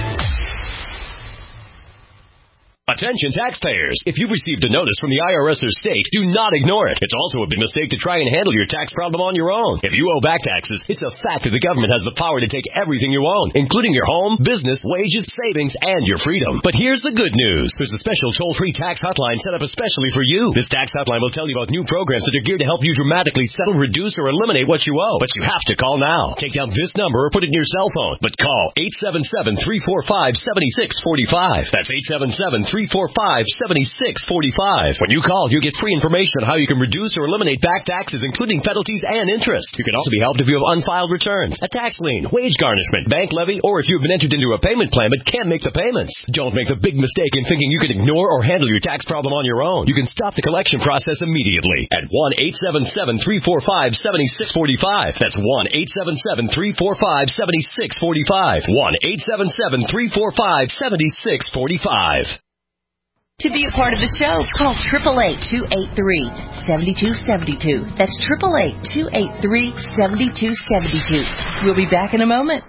Attention taxpayers. If you've received a notice from the I R S or state, do not ignore it. It's also a big mistake to try and handle your tax problem on your own. If you owe back taxes, it's a fact that the government has the power to take everything you own, including your home, business, wages, savings, and your freedom. But here's the good news. There's a special toll-free tax hotline set up especially for you. This tax hotline will tell you about new programs that are geared to help you dramatically settle, reduce, or eliminate what you owe. But you have to call now. Take down this number or put it in your cell phone. But call eight seven seven, three four five, seven six four five. That's eight seven seven, three four five, seven six four five. When you call, you get free information on how you can reduce or eliminate back taxes, including penalties and interest. You can also be helped if you have unfiled returns, a tax lien, wage garnishment, bank levy, or if you've been entered into a payment plan but can't make the payments. Don't make the big mistake in thinking you can ignore or handle your tax problem on your own. You can stop the collection process immediately at one eight seven seven, three four five, seven six four five. That's one eight seven seven, three four five, seven six four five. one eight seven seven, three four five, seven six four five.
To be a part of the show, call eight eight eight, two eight three, seven two seven two. That's eight eight eight, two eight three, seven two seven two. We'll be back in a moment.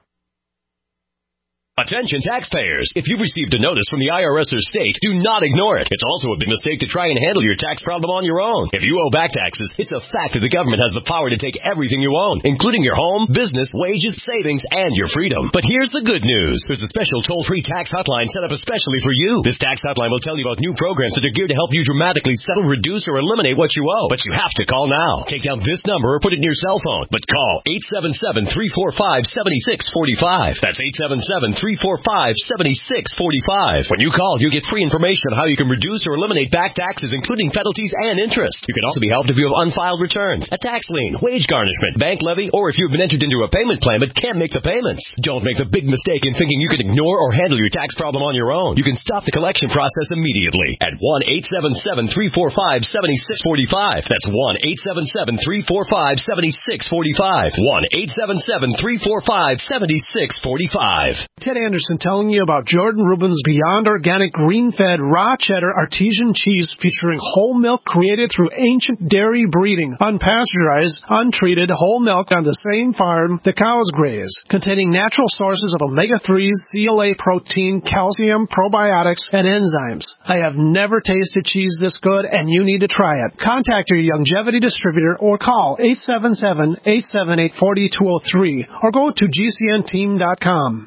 Attention taxpayers. If you've received a notice from the I R S or state, do not ignore it. It's also a big mistake to try and handle your tax problem on your own. If you owe back taxes, it's a fact that the government has the power to take everything you own, including your home, business, wages, savings, and your freedom. But here's the good news. There's a special toll-free tax hotline set up especially for you. This tax hotline will tell you about new programs that are geared to help you dramatically settle, reduce, or eliminate what you owe. But you have to call now. Take down this number or put it in your cell phone. But call eight seven seven, three four five, seven six four five. That's eight seven seven, three four five, seven six four five. When you call, you get free information on how you can reduce or eliminate back taxes, including penalties and interest. You can also be helped if you have unfiled returns, a tax lien, wage garnishment, bank levy, or if you've been entered into a payment plan but can't make the payments. Don't make the big mistake in thinking you can ignore or handle your tax problem on your own. You can stop the collection process immediately at one eight seven seven, three four five, seven six four five. That's one eight seven seven, three four five, seven six four five. one eight seven seven, three four five, seven six four five.
Ted Anderson telling you about Jordan Rubin's Beyond Organic Green-Fed Raw Cheddar Artesian Cheese featuring whole milk created through ancient dairy breeding, unpasteurized, untreated whole milk on the same farm the cows graze, containing natural sources of omega threes, C L A protein, calcium, probiotics, and enzymes. I have never tasted cheese this good, and you need to try it. Contact your Longevity distributor or call eight seven seven, eight seven eight, four two zero three or go to G C N team dot com.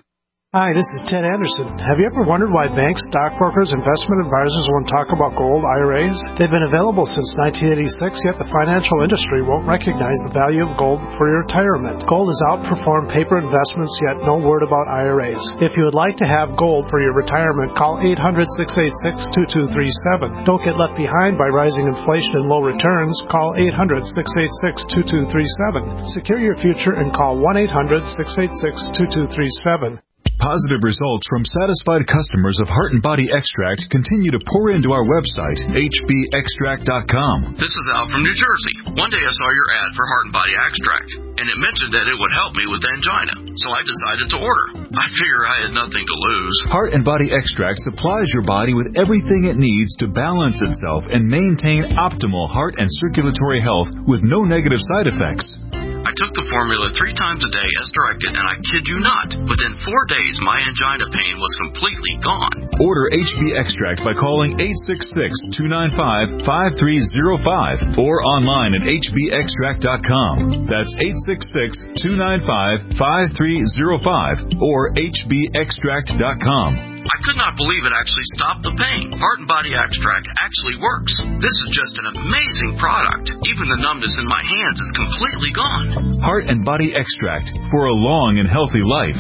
Hi, this is Ted Anderson. Have you ever wondered why banks, stockbrokers, investment advisors won't talk about gold I R As? They've been available since nineteen eighty-six, yet the financial industry won't recognize the value of gold for your retirement. Gold has outperformed paper investments, yet no word about I R As. If you would like to have gold for your retirement, call eight hundred, six eight six, two two three seven. Don't get left behind by rising inflation and low returns. Call eight hundred, six eight six, two two three seven. Secure your future and call one eight hundred, six eight six, two two three seven.
Positive results from satisfied customers of Heart and Body Extract continue to pour into our website, H B extract dot com.
This is Al from New Jersey. One day I saw your ad for Heart and Body Extract, and it mentioned that it would help me with angina, so I decided to order. I figure I had nothing to lose.
Heart and Body Extract supplies your body with everything it needs to balance itself and maintain optimal heart and circulatory health with no negative side effects.
I took the formula three times a day as directed, and I kid you not, within four days my angina pain was completely gone.
Order H B Extract by calling eight six six, two nine five, five three zero five or online at H B extract dot com. That's eight six six, two nine five, five three zero five or H B extract dot com.
I could not believe it actually stopped the pain. Heart and Body Extract actually works. This is just an amazing product. Even the numbness in my hands is completely gone.
Heart and Body Extract for a long and healthy life.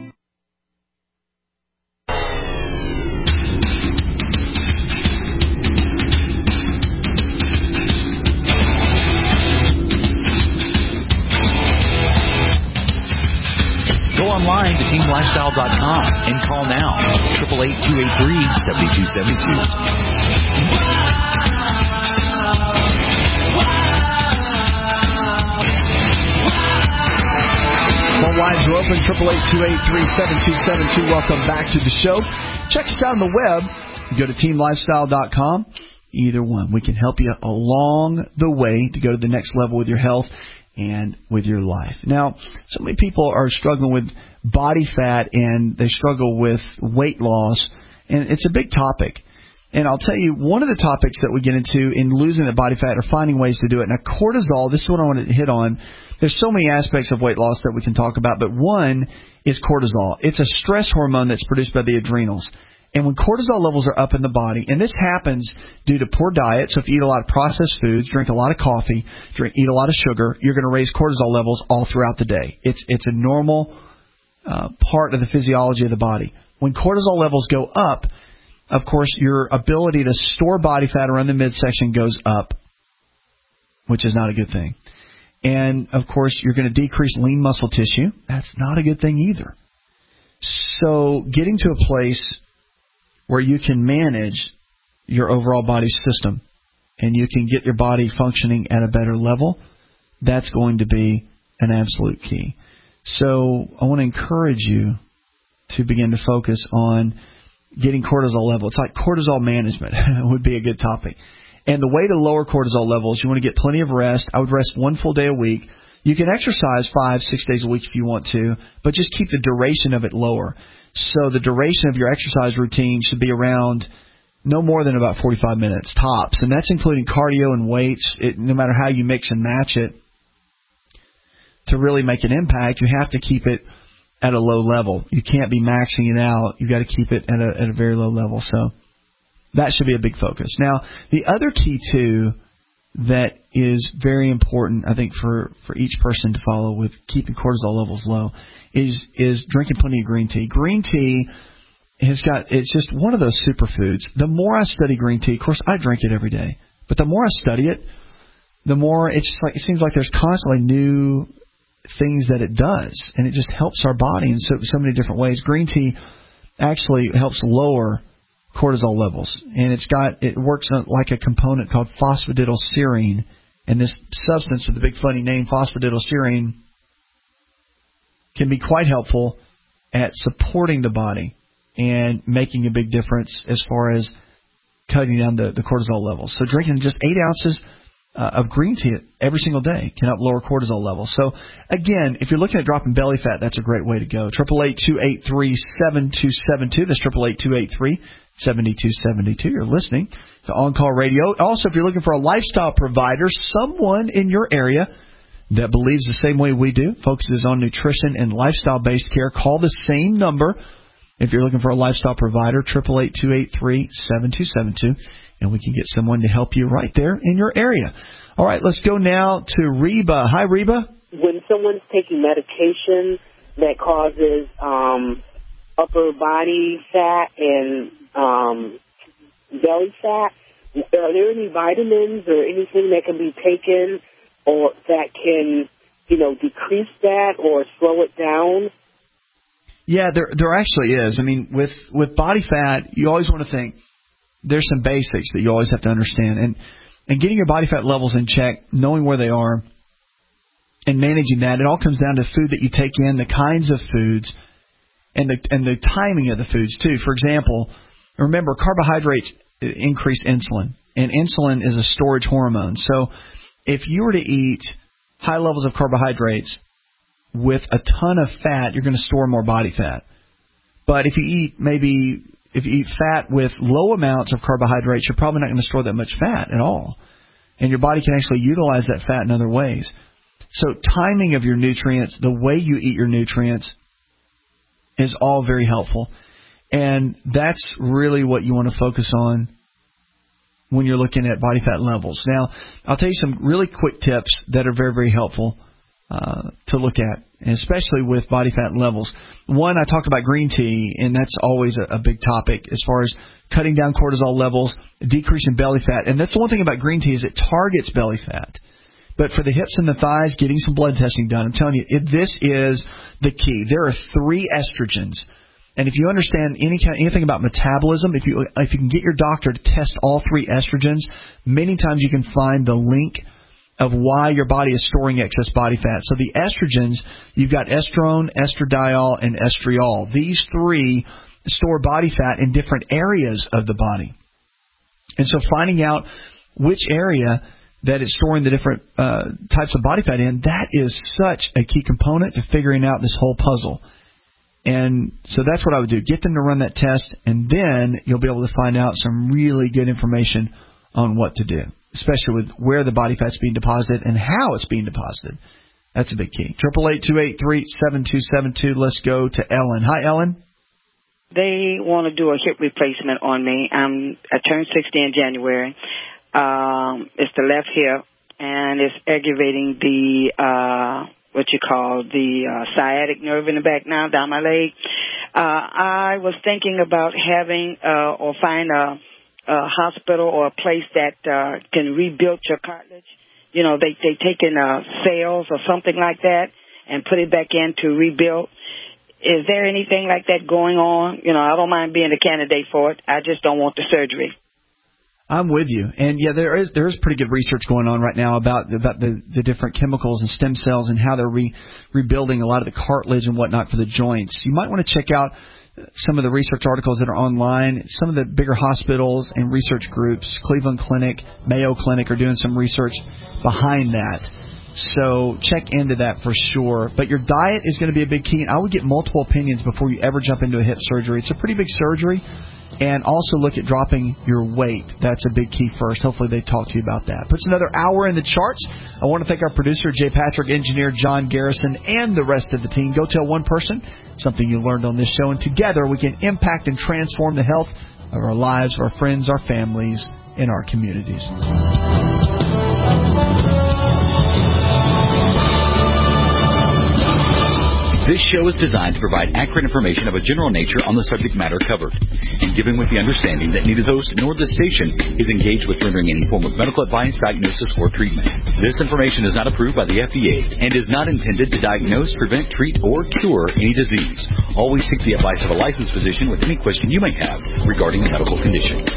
Go online to team lifestyle dot com and call now, eight eight eight, two eight three, seven two seven two.
Phone lines are open, eight eight eight, two eight three, seven two seven two. Welcome back to the show. Check us out on the web. Go to team lifestyle dot com. Either one. We can help you along the way to go to the next level with your health and with your life. Now, so many people are struggling with body fat and they struggle with weight loss, and it's a big topic. And I'll tell you, one of the topics that we get into in losing the body fat or finding ways to do it. Now, cortisol, this is what I want to hit on. There's so many aspects of weight loss that we can talk about, but one is cortisol. It's a stress hormone that's produced by the adrenals. And when cortisol levels are up in the body, and this happens due to poor diet, so if you eat a lot of processed foods, drink a lot of coffee, drink, eat a lot of sugar, you're going to raise cortisol levels all throughout the day. It's it's a normal uh, part of the physiology of the body. When cortisol levels go up, of course, your ability to store body fat around the midsection goes up, which is not a good thing. And, of course, you're going to decrease lean muscle tissue. That's not a good thing either. So getting to a place where you can manage your overall body system and you can get your body functioning at a better level, that's going to be an absolute key. So I want to encourage you to begin to focus on getting cortisol level. It's like cortisol management would be a good topic. And the way to lower cortisol levels, you want to get plenty of rest. I would rest one full day a week. You can exercise five, six days a week if you want to, but just keep the duration of it lower. So the duration of your exercise routine should be around no more than about forty-five minutes tops, and that's including cardio and weights. It, no matter how you mix and match it, to really make an impact, you have to keep it at a low level. You can't be maxing it out. You've got to keep it at a, at a very low level. So that should be a big focus. Now, the other key, too, that is very important, I think, for, for each person to follow with keeping cortisol levels low is is drinking plenty of green tea. Green tea has got, it's just one of those superfoods. The more I study green tea, of course, I drink it every day, but the more I study it, the more it's just like, it seems like there's constantly new things that it does, and it just helps our body in so, so many different ways. Green tea actually helps lower cortisol levels, and it's got it works like a component called phosphatidylserine, and this substance with the big funny name, phosphatidylserine, can be quite helpful at supporting the body and making a big difference as far as cutting down the, the cortisol levels. So drinking just eight ounces uh, of green tea every single day can help lower cortisol levels. So again, if you're looking at dropping belly fat, that's a great way to go. eight eight eight, two eight three, seven two seven two. That's eight eight eight, two eight three, seven two seven two. You're listening to On Call Radio. Also, if you're looking for a lifestyle provider, someone in your area that believes the same way we do, focuses on nutrition and lifestyle-based care. Call the same number if you're looking for a lifestyle provider, eight eight eight, two eight three, seven two seven two, and we can get someone to help you right there in your area. All right, let's go now to Reba. Hi, Reba.
When someone's taking medication that causes um, upper body fat and um, belly fat, are there any vitamins or anything that can be taken or that can, you know, decrease that or slow it down?
Yeah, there there actually is. I mean, with, with body fat, you always want to think there's some basics that you always have to understand. And, and getting your body fat levels in check, knowing where they are, and managing that, it all comes down to food that you take in, the kinds of foods, and the and the timing of the foods, too. For example, remember, carbohydrates increase insulin, and insulin is a storage hormone. So if you were to eat high levels of carbohydrates with a ton of fat, you're going to store more body fat. But if you eat maybe if you eat fat with low amounts of carbohydrates, you're probably not going to store that much fat at all. And your body can actually utilize that fat in other ways. So timing of your nutrients, the way you eat your nutrients, is all very helpful. And that's really what you want to focus on when you're looking at body fat levels. Now, I'll tell you some really quick tips that are very, very helpful uh, to look at, especially with body fat levels. One, I talk about green tea, and that's always a, a big topic as far as cutting down cortisol levels, decreasing belly fat. And that's the one thing about green tea is it targets belly fat. But for the hips and the thighs, getting some blood testing done, I'm telling you, it, this is the key. There are three estrogens. And if you understand any kind, anything about metabolism, if you if you can get your doctor to test all three estrogens, many times you can find the link of why your body is storing excess body fat. So the estrogens, you've got estrone, estradiol, and estriol. These three store body fat in different areas of the body. And so finding out which area that it's storing the different uh, types of body fat in, that is such a key component to figuring out this whole puzzle. And so that's what I would do. Get them to run that test, and then you'll be able to find out some really good information on what to do, especially with where the body fat's being deposited and how it's being deposited. That's a big key. eight eight eight, two eight three, seven two seven two. Let's go to Ellen. Hi, Ellen.
They want to do a hip replacement on me. I'm, I turned sixty in January. Um, it's the left hip, and it's aggravating the... Uh, what you call the uh, sciatic nerve in the back now, down my leg. Uh, I was thinking about having uh, or find a, a hospital or a place that uh, can rebuild your cartilage. You know, they, they take in uh, cells or something like that and put it back in to rebuild. Is there anything like that going on? You know, I don't mind being a candidate for it. I just don't want the surgery.
I'm with you. And, yeah, there is there is pretty good research going on right now about about the, the different chemicals and stem cells and how they're re, rebuilding a lot of the cartilage and whatnot for the joints. You might want to check out some of the research articles that are online. Some of the bigger hospitals and research groups, Cleveland Clinic, Mayo Clinic, are doing some research behind that. So check into that for sure. But your diet is going to be a big key. And I would get multiple opinions before you ever jump into a hip surgery. It's a pretty big surgery. And also look at dropping your weight. That's a big key first. Hopefully they talk to you about that. Puts another hour in the charts. I want to thank our producer, Jay Patrick, engineer John Garrison, and the rest of the team. Go tell one person something you learned on this show, and together we can impact and transform the health of our lives, our friends, our families, and our communities.
This show is designed to provide accurate information of a general nature on the subject matter covered, and given with the understanding that neither host nor the station is engaged with rendering any form of medical advice, diagnosis, or treatment. This information is not approved by the F D A and is not intended to diagnose, prevent, treat, or cure any disease. Always seek the advice of a licensed physician with any question you may have regarding a medical condition.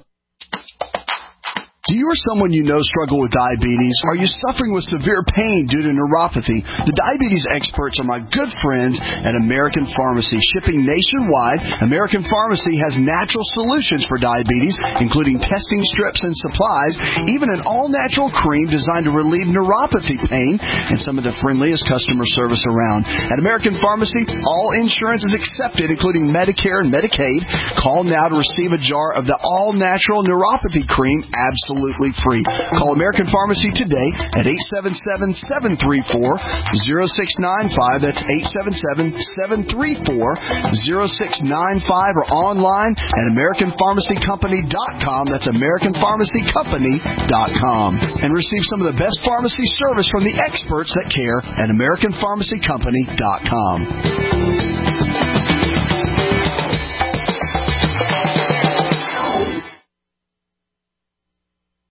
Do you or someone you know struggle with diabetes? Are you suffering with severe pain due to neuropathy? The diabetes experts are my good friends at American Pharmacy. Shipping nationwide, American Pharmacy has natural solutions for diabetes, including testing strips and supplies, even an all-natural cream designed to relieve neuropathy pain, and some of the friendliest customer service around. At American Pharmacy, all insurance is accepted, including Medicare and Medicaid. Call now to receive a jar of the all-natural neuropathy cream, absolutely absolutely free. Call American Pharmacy today at eight seven seven, seven three four, zero six nine five. That's eight seven seven, seven three four, zero six nine five, or online at American Pharmacy Company dot com. That's American Pharmacy Company dot com. And receive some of the best pharmacy service from the experts that care at American Pharmacy Company dot com.